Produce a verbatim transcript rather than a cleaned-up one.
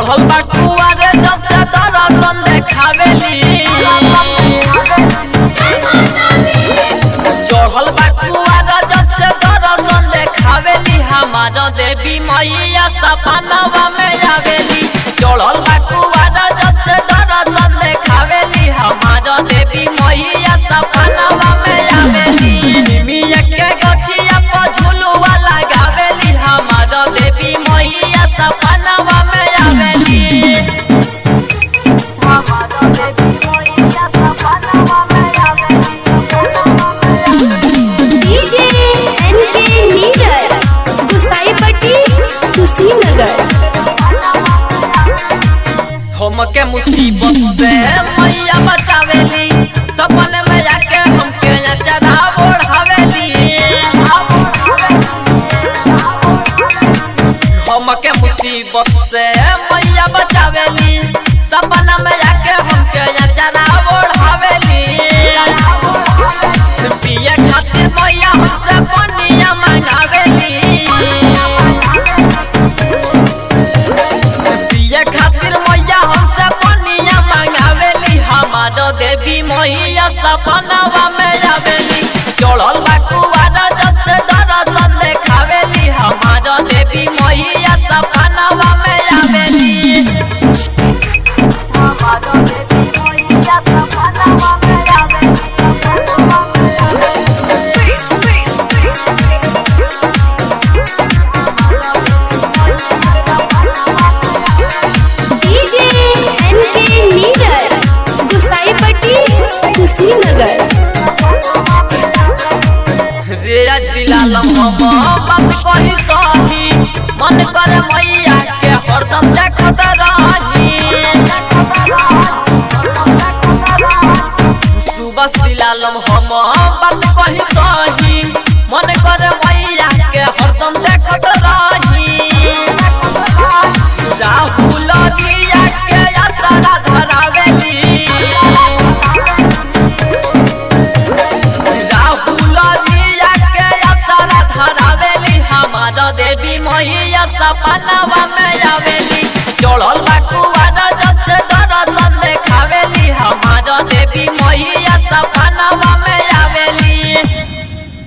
चढ़ल बा कुआरे जब से दर्शन देखावेली चढ़ल बा कुआरे जब से दर्शन देखावेली हमार देवी मैया सपनवा में आवेली चढ़ल बा कुआरे जब से दर्शन देखावेली हमार देवी मैया सपनवा में आवेली मिया के गछिया पर झुलुआ लगावेली हमार देवी मैया सपनवा में आवेली डीजे एनके नीरज गुसाईपट्टी कुशीनगर। हम के मुसीबत से मैया बचावेली सपन में जाके हमके चढ़ा ओढ़ावेली हम के मुसीबत से मैया बचावेली सपना में जाके हमके चढ़ा ओढ़ावेली पिए खातिर मैया हमसे पनिया मांगावेली पिए खातिर मैया हमसे पनिया मांगावेली हमार देवी मैया सपनवा में आवेली चढ़ल बा कुआरा जब से दर्शन देखावेली हमार देवी मैया सपनवा में आवेली हमार देवी मैया सपनवा में आवेली डीजे एनके नीरज गुसाईपट्टी कुशीनगर। रेज दिलालम हम बात कही सही मन करे मैया के हरदम देखत रही सुबह दिलालम हम बात कही सही मन करे मैया के हरदम देखत रही राहुल दिया के असरा धरावेली राहुल दिया के असरा धरावेली हमार देवी मैया सपनवा में आवेली चढ़ल बा